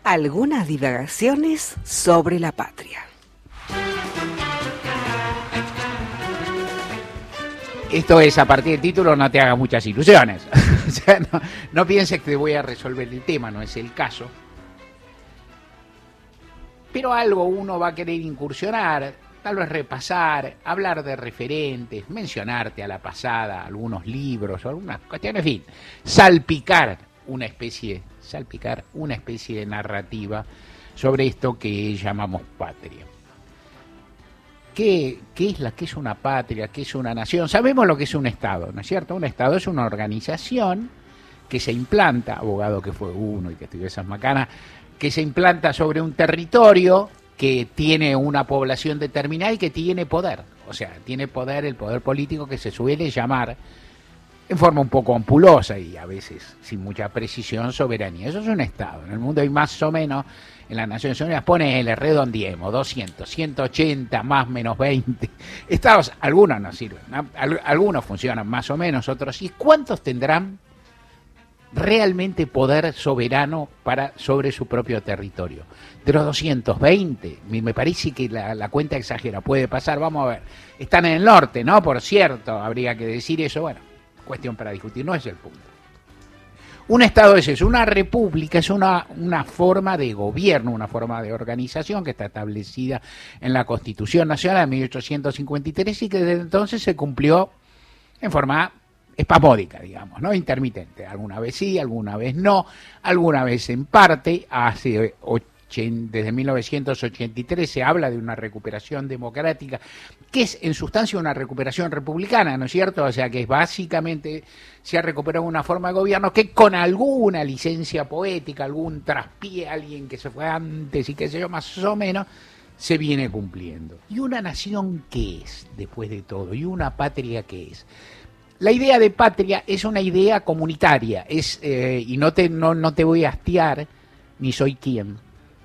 Algunas divagaciones sobre la patria. Esto es, a partir del título, no te hagas muchas ilusiones. O sea, no pienses que te voy a resolver el tema, no es el caso. Pero algo uno va a querer incursionar, tal vez repasar, hablar de referentes, mencionarte a la pasada algunos libros, algunas cuestiones, en fin, salpicar una especie de narrativa sobre esto que llamamos patria. ¿Qué es una patria? ¿Qué es una nación? Sabemos lo que es un Estado, ¿no es cierto? Un Estado es una organización que se implanta, abogado que fue uno y que estudió esas macanas, que se implanta sobre un territorio que tiene una población determinada y que tiene poder. O sea, tiene poder, el poder político que se suele llamar, en forma un poco ampulosa y a veces sin mucha precisión, soberanía. Eso es un Estado. En el mundo hay más o menos, en las Naciones Unidas, ponele, redondiemos, 200, 180, más menos 20. Estados, algunos no sirven, ¿no? Algunos funcionan más o menos, otros sí. ¿Cuántos tendrán realmente poder soberano sobre su propio territorio? De los 220, me parece que la cuenta exagera, puede pasar, vamos a ver. Están en el norte, ¿no? Por cierto, habría que decir eso, bueno, cuestión para discutir, no es el punto. Un Estado es eso, una república es una forma de gobierno, una forma de organización que está establecida en la Constitución Nacional de 1853 y que desde entonces se cumplió en forma espasmódica, digamos, ¿no? Intermitente. Alguna vez sí, alguna vez no, alguna vez en parte. Desde 1983 se habla de una recuperación democrática, que es en sustancia una recuperación republicana, ¿no es cierto? O sea, que es básicamente se ha recuperado una forma de gobierno que con alguna licencia poética, algún traspié, alguien que se fue antes y qué sé yo, más o menos, se viene cumpliendo. ¿Y una nación qué es, después de todo? ¿Y una patria qué es? La idea de patria es una idea comunitaria, y no te voy a hastiar, ni soy quien,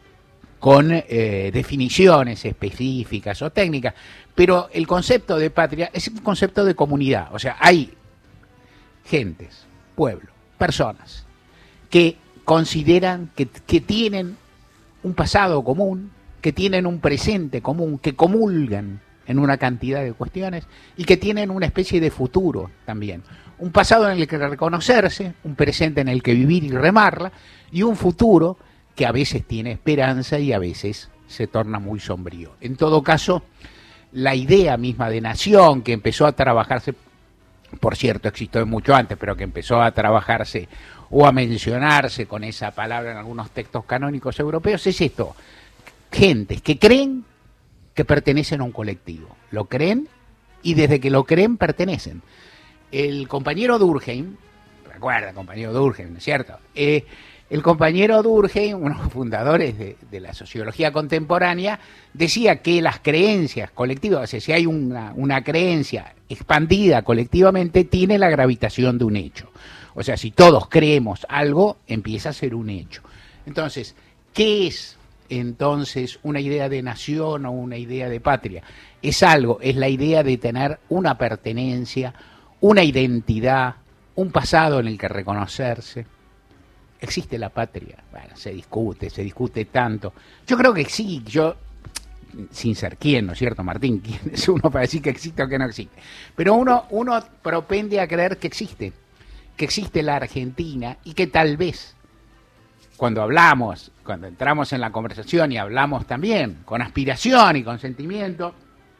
con definiciones específicas o técnicas, pero el concepto de patria es un concepto de comunidad. O sea, hay gentes, pueblos, personas que consideran que tienen un pasado común, que tienen un presente común, que comulgan en una cantidad de cuestiones y que tienen una especie de futuro también. Un pasado en el que reconocerse, un presente en el que vivir y remarla, y un futuro que a veces tiene esperanza y a veces se torna muy sombrío. En todo caso, la idea misma de nación que empezó a trabajarse, por cierto, existió mucho antes, pero que empezó a trabajarse o a mencionarse con esa palabra en algunos textos canónicos europeos, es esto: gentes que creen que pertenecen a un colectivo. Lo creen y desde que lo creen pertenecen. El compañero Durkheim, recuerda, compañero Durkheim, ¿no es cierto? El compañero Durkheim, uno de los fundadores de la sociología contemporánea, decía que las creencias colectivas, o sea, si hay una creencia expandida colectivamente, tiene la gravitación de un hecho. O sea, si todos creemos algo, empieza a ser un hecho. Entonces, ¿qué es entonces una idea de nación o una idea de patria? Es la idea de tener una pertenencia, una identidad, un pasado en el que reconocerse. ¿Existe la patria? Bueno, se discute tanto. Yo creo que sí, sin ser quién, ¿no es cierto, Martín? ¿Quién es uno para decir que existe o que no existe? Pero uno propende a creer que existe la Argentina y que tal vez, cuando entramos en la conversación y hablamos también con aspiración y con sentimiento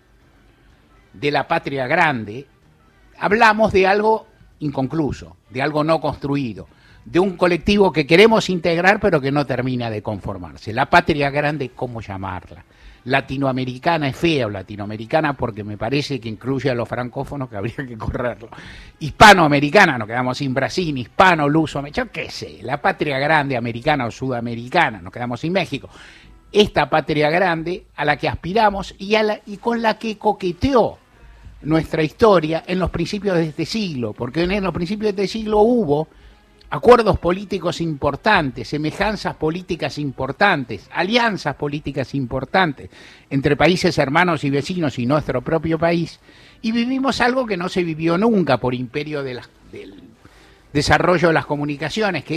de la patria grande, hablamos de algo inconcluso, de algo no construido, de un colectivo que queremos integrar pero que no termina de conformarse. La patria grande, ¿cómo llamarla? Latinoamericana es fea, o latinoamericana porque me parece que incluye a los francófonos, que habría que correrlo. Hispanoamericana, nos quedamos sin Brasil, hispano, luso, yo qué sé, la patria grande americana o sudamericana, nos quedamos sin México. Esta patria grande a la que aspiramos y con la que coqueteó nuestra historia en los principios de este siglo, porque en los principios de este siglo hubo acuerdos políticos importantes, semejanzas políticas importantes, alianzas políticas importantes entre países hermanos y vecinos y nuestro propio país, y vivimos algo que no se vivió nunca por imperio del desarrollo de las comunicaciones, que es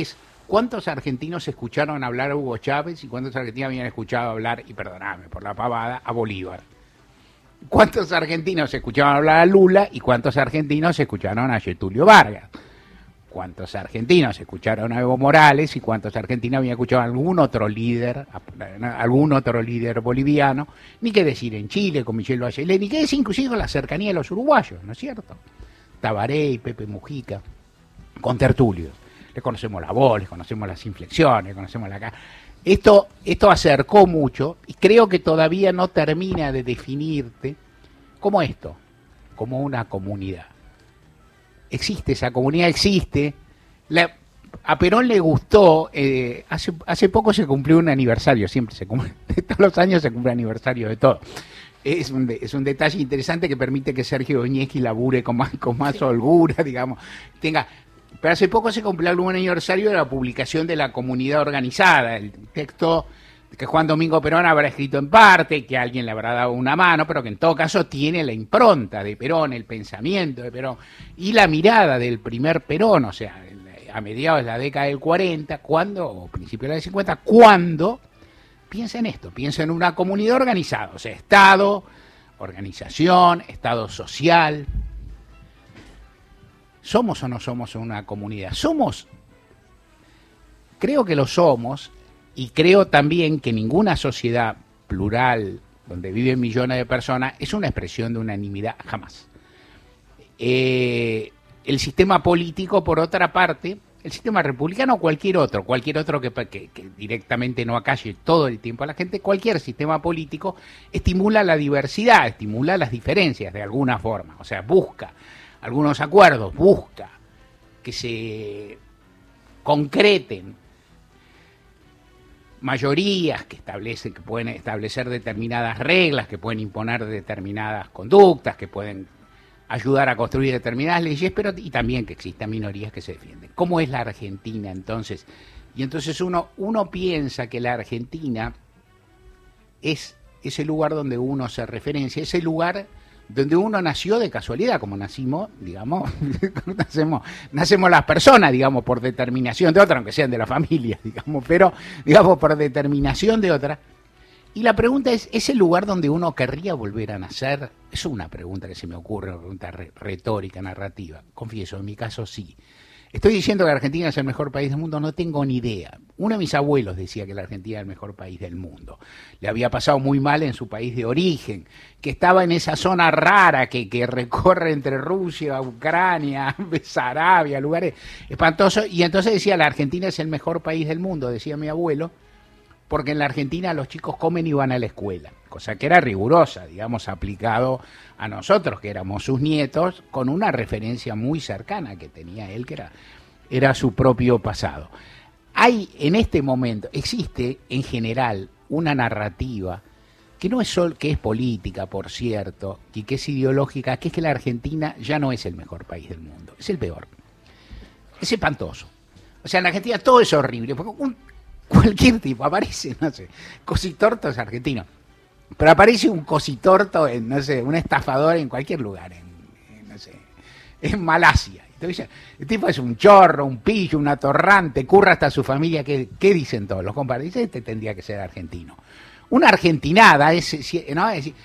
¿Cuántos argentinos escucharon hablar a Hugo Chávez y cuántos argentinos habían escuchado hablar, y perdonadme por la pavada, a Bolívar? ¿Cuántos argentinos escucharon hablar a Lula y cuántos argentinos escucharon a Getúlio Vargas? ¿Cuántos argentinos escucharon a Evo Morales y cuántos argentinos habían escuchado a algún otro líder boliviano? Ni qué decir en Chile con Michelle Bachelet, ni qué decir inclusive con la cercanía de los uruguayos, ¿no es cierto? Tabaré y Pepe Mujica, con tertulios. Les conocemos la voz, les conocemos las inflexiones, les conocemos la cara. Esto acercó mucho y creo que todavía no termina de definirte como esto, como una comunidad. Existe esa comunidad, existe. A Perón le gustó, hace poco se cumplió un aniversario, siempre se cumple, todos los años se cumple aniversario de todo. Es un detalle interesante que permite que Sergio Doñeski labure con más holgura, digamos, pero hace poco se cumplió un aniversario de la publicación de La Comunidad Organizada, el texto que Juan Domingo Perón habrá escrito en parte, que alguien le habrá dado una mano, pero que en todo caso tiene la impronta de Perón, el pensamiento de Perón y la mirada del primer Perón, o sea, a mediados de la década del 40, o principios de la del 50, cuando piensa en esto, piensa en una comunidad organizada, o sea, Estado, organización, Estado social. ¿Somos o no somos una comunidad? Creo que lo somos, y creo también que ninguna sociedad plural, donde viven millones de personas, es una expresión de unanimidad, jamás. El sistema político, por otra parte, el sistema republicano o cualquier otro que directamente no acalle todo el tiempo a la gente, cualquier sistema político estimula la diversidad, estimula las diferencias de alguna forma, o sea, busca algunos acuerdos, busca que se concreten mayorías que pueden establecer determinadas reglas, que pueden imponer determinadas conductas, que pueden ayudar a construir determinadas leyes, pero y también que existan minorías que se defienden. ¿Cómo es la Argentina entonces? Y entonces uno piensa que la Argentina es ese lugar donde uno se referencia, ese lugar donde uno nació de casualidad, como nacimos, digamos, nacemos las personas, digamos, por determinación de otra, aunque sean de la familia, digamos, pero, digamos, por determinación de otra. Y la pregunta es el lugar donde uno querría volver a nacer? Es una pregunta que se me ocurre, una pregunta retórica, narrativa. Confieso, en mi caso sí. ¿Estoy diciendo que Argentina es el mejor país del mundo? No tengo ni idea. Uno de mis abuelos decía que la Argentina era el mejor país del mundo. Le había pasado muy mal en su país de origen, que estaba en esa zona rara que recorre entre Rusia, Ucrania, Sarabia, lugares espantosos. Y entonces decía, la Argentina es el mejor país del mundo, decía mi abuelo, porque en la Argentina los chicos comen y van a la escuela, cosa que era rigurosa, digamos, aplicado a nosotros, que éramos sus nietos, con una referencia muy cercana que tenía él, que era su propio pasado. Hay, en este momento, existe en general una narrativa que no es solo, que es política, por cierto, y que es ideológica, que es que la Argentina ya no es el mejor país del mundo, es el peor, es espantoso. O sea, en la Argentina todo es horrible, porque cualquier tipo, aparece, no sé, cositortos argentinos, pero aparece un cositorto en, no sé, un estafador en cualquier lugar, no sé, en Malasia. Entonces, el tipo es un chorro, un pillo, un atorrante, curra hasta su familia. ¿Qué dicen todos los compadres? Dicen, este tendría que ser argentino. Una argentinada, ¿no? Es decir,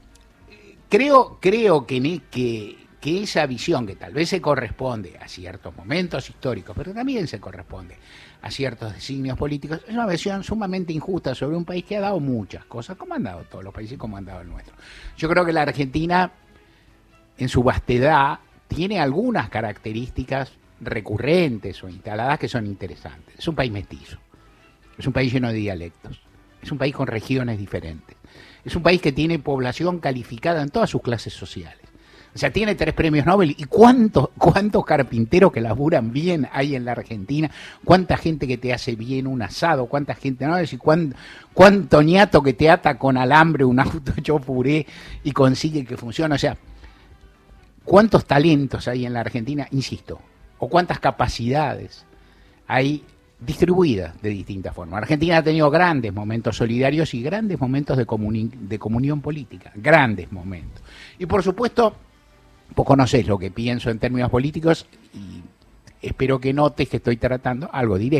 creo que esa visión, que tal vez se corresponde a ciertos momentos históricos, pero también se corresponde a ciertos designios políticos, es una visión sumamente injusta sobre un país que ha dado muchas cosas, como han dado todos los países, como han dado el nuestro. Yo creo que la Argentina, en su vastedad, tiene algunas características recurrentes o instaladas que son interesantes. Es un país mestizo, es un país lleno de dialectos, es un país con regiones diferentes, es un país que tiene población calificada en todas sus clases sociales. O sea, tiene 3 premios Nobel. ¿Y cuántos carpinteros que laburan bien hay en la Argentina? ¿Cuánta gente que te hace bien un asado? ¿Cuánta gente, no? Es decir, cuánto ñato que te ata con alambre un auto hecho puré y consigue que funcione? O sea, ¿cuántos talentos hay en la Argentina? Insisto. ¿O cuántas capacidades hay distribuidas de distintas formas? Argentina ha tenido grandes momentos solidarios y grandes momentos de comunión política. Grandes momentos. Y por supuesto, vos conocés lo que pienso en términos políticos y espero que notes que estoy tratando, algo diré,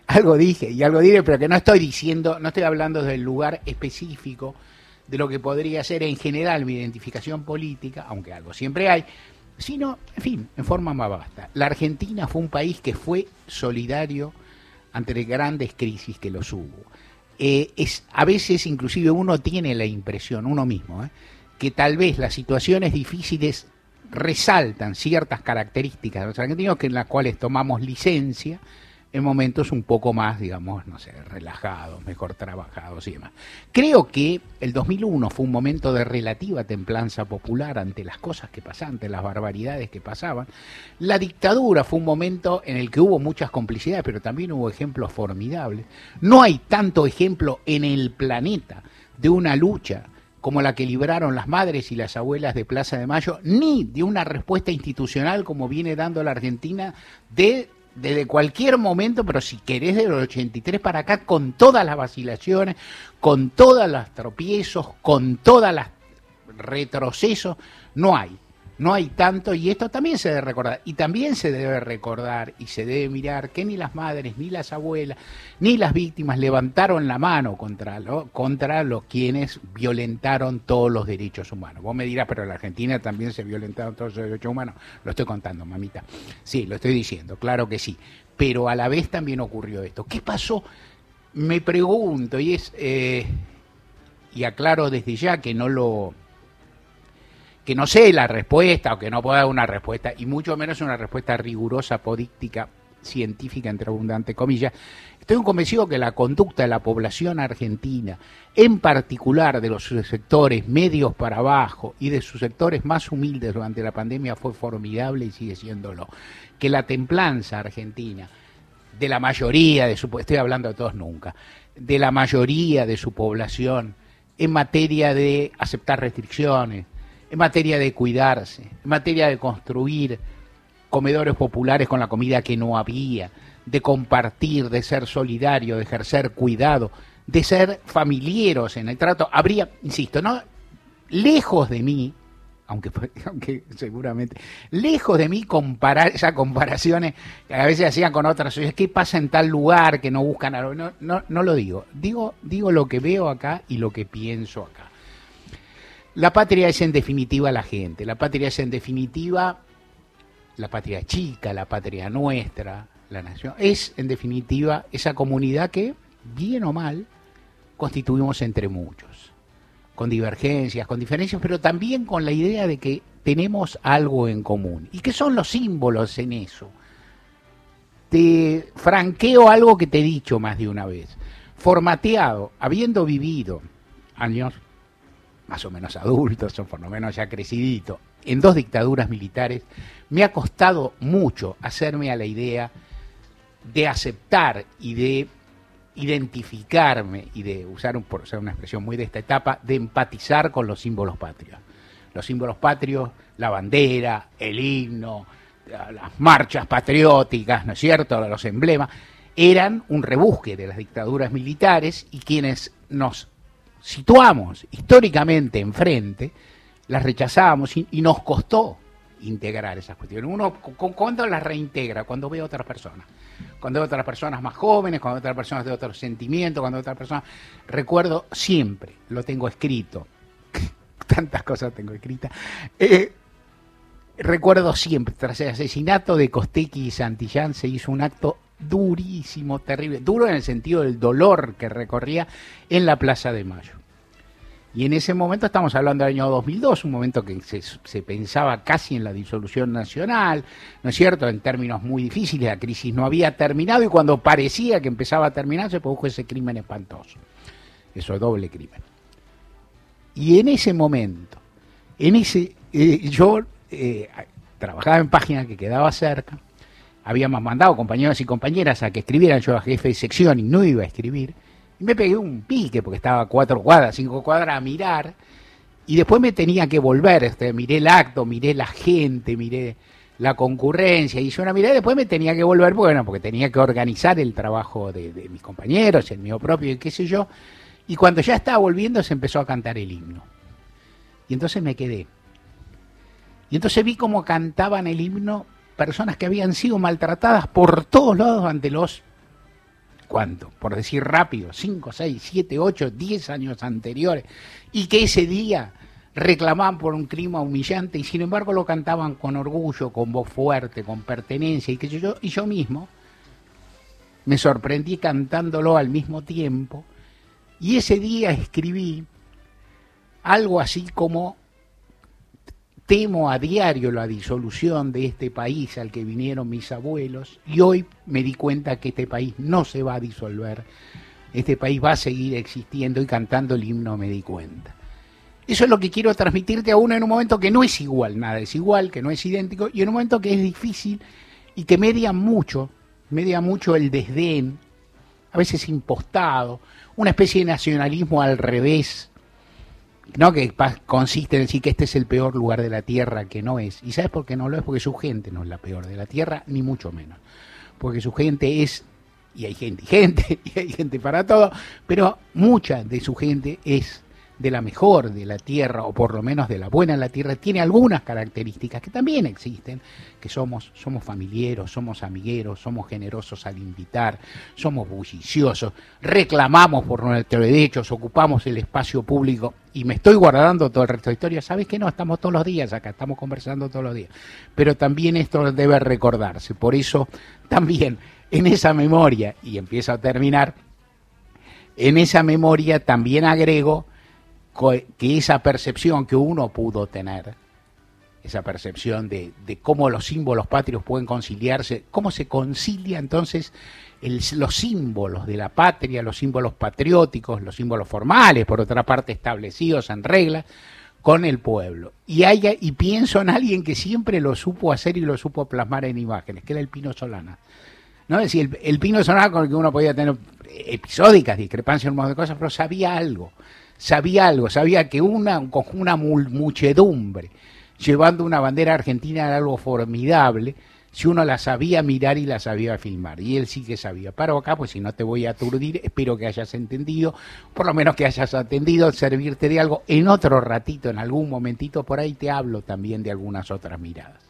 algo dije y algo diré, pero que no estoy diciendo, no estoy hablando del lugar específico de lo que podría ser en general mi identificación política, aunque algo siempre hay, sino, en fin, en forma más vasta. La Argentina fue un país que fue solidario ante grandes crisis que los hubo. A veces inclusive uno tiene la impresión, uno mismo, que tal vez las situaciones difíciles resaltan ciertas características de los argentinos en las cuales tomamos licencia en momentos un poco más, digamos, no sé, relajados, mejor trabajados y demás. Creo que el 2001 fue un momento de relativa templanza popular ante las cosas que pasaban, ante las barbaridades que pasaban. La dictadura fue un momento en el que hubo muchas complicidades, pero también hubo ejemplos formidables. No hay tanto ejemplo en el planeta de una lucha como la que libraron las madres y las abuelas de Plaza de Mayo, ni de una respuesta institucional como viene dando la Argentina desde cualquier momento, pero si querés de los 83 para acá, con todas las vacilaciones, con todos los tropiezos, con todos los retrocesos, no hay tanto, y esto también se debe recordar, y también se debe recordar y se debe mirar que ni las madres, ni las abuelas, ni las víctimas levantaron la mano contra los quienes violentaron todos los derechos humanos. Vos me dirás, pero en la Argentina también se violentaron todos los derechos humanos. Lo estoy contando, mamita. Sí, lo estoy diciendo, claro que sí. Pero a la vez también ocurrió esto. ¿Qué pasó? Me pregunto, y aclaro desde ya que no sé la respuesta o que no puedo dar una respuesta, y mucho menos una respuesta rigurosa, apodíctica, científica, entre abundantes comillas. Estoy convencido que la conducta de la población argentina, en particular de los sectores medios para abajo y de sus sectores más humildes durante la pandemia, fue formidable y sigue siéndolo. Que la templanza argentina, de la mayoría de su, estoy hablando de todos nunca, de la mayoría de su población, en materia de aceptar restricciones, en materia de cuidarse, en materia de construir comedores populares con la comida que no había, de compartir, de ser solidario, de ejercer cuidado, de ser familiares en el trato, habría, insisto, no, lejos de mí, aunque seguramente, lejos de mí comparar esas comparaciones que a veces hacían con otras sociedades, ¿qué pasa en tal lugar que no buscan algo? No lo digo lo que veo acá y lo que pienso acá. La patria es en definitiva la gente, la patria es en definitiva la patria chica, la patria nuestra, la nación, es en definitiva esa comunidad que, bien o mal, constituimos entre muchos, con divergencias, con diferencias, pero también con la idea de que tenemos algo en común. ¿Y qué son los símbolos en eso? Te franqueo algo que te he dicho más de una vez. Formateado, habiendo vivido años más o menos adultos, o por lo menos ya crecidito, en 2 dictaduras militares, me ha costado mucho hacerme a la idea de aceptar y de identificarme y de usar, por usar una expresión muy de esta etapa, de empatizar con los símbolos patrios. Los símbolos patrios, la bandera, el himno, las marchas patrióticas, ¿no es cierto?, los emblemas, eran un rebusque de las dictaduras militares, y quienes nos situamos históricamente enfrente, las rechazábamos y nos costó integrar esas cuestiones. Uno, ¿cuándo las reintegra? Cuando ve a otras personas. Cuando ve a otras personas más jóvenes, cuando ve a otras personas de otros sentimientos, cuando ve a otras personas... Recuerdo siempre, lo tengo escrito, tantas cosas tengo escritas, recuerdo siempre, tras el asesinato de Costequi y Santillán se hizo un acto durísimo, terrible, duro en el sentido del dolor que recorría en la Plaza de Mayo. Y en ese momento, estamos hablando del año 2002, un momento que se pensaba casi en la disolución nacional, ¿no es cierto?, en términos muy difíciles, la crisis no había terminado, y cuando parecía que empezaba a terminar se produjo ese crimen espantoso, eso doble crimen. Y en ese momento, yo trabajaba en Página, que quedaba cerca, habíamos mandado compañeros y compañeras a que escribieran, yo era jefe de sección y no iba a escribir, y me pegué un pique porque estaba a 4 cuadras, 5 cuadras a mirar, y después me tenía que volver, miré el acto, miré la gente, miré la concurrencia, hice una mirada y después me tenía que volver, porque tenía que organizar el trabajo de mis compañeros, el mío propio y qué sé yo, y cuando ya estaba volviendo se empezó a cantar el himno. Y entonces me quedé. Y entonces vi cómo cantaban el himno personas que habían sido maltratadas por todos lados ante los ¿cuánto? Por decir rápido, 5, 6, 7, 8, 10 años anteriores, y que ese día reclamaban por un clima humillante y sin embargo lo cantaban con orgullo, con voz fuerte, con pertenencia, y yo mismo me sorprendí cantándolo al mismo tiempo, y ese día escribí algo así como: temo a diario la disolución de este país al que vinieron mis abuelos, y hoy me di cuenta que este país no se va a disolver, este país va a seguir existiendo, y cantando el himno me di cuenta. Eso es lo que quiero transmitirte a uno en un momento que no es igual, nada es igual, que no es idéntico, y en un momento que es difícil y que media mucho el desdén, a veces impostado, una especie de nacionalismo al revés, ¿no? Que consiste en decir que este es el peor lugar de la tierra, que no es. ¿Y sabes por qué no lo es? Porque su gente no es la peor de la tierra, ni mucho menos. Porque su gente es, y hay gente, y hay gente para todo, pero mucha de su gente es de la mejor de la tierra, o por lo menos de la buena de la tierra. Tiene algunas características que también existen, que somos familieros, somos amigueros, somos generosos al invitar, somos bulliciosos, reclamamos por nuestros derechos, ocupamos el espacio público, y me estoy guardando todo el resto de historia. ¿Sabes qué? No, estamos todos los días acá, estamos conversando todos los días, pero también esto debe recordarse. Por eso también en esa memoria, y empiezo a terminar, en esa memoria también agrego que esa percepción que uno pudo tener, esa percepción de cómo los símbolos patrios pueden conciliarse, cómo se concilia entonces los símbolos de la patria, los símbolos patrióticos, los símbolos formales, por otra parte establecidos en reglas, con el pueblo. Y pienso en alguien que siempre lo supo hacer y lo supo plasmar en imágenes, que era el Pino Solanas, ¿no? Es decir, el Pino Solanas, con el que uno podía tener episódicas discrepancias en un montón de cosas, pero sabía que con una muchedumbre llevando una bandera argentina era algo formidable, si uno la sabía mirar y la sabía filmar, y él sí que sabía. Paro acá, pues si no te voy a aturdir, espero que hayas entendido, por lo menos que hayas atendido, servirte de algo. En otro ratito, en algún momentito, por ahí te hablo también de algunas otras miradas.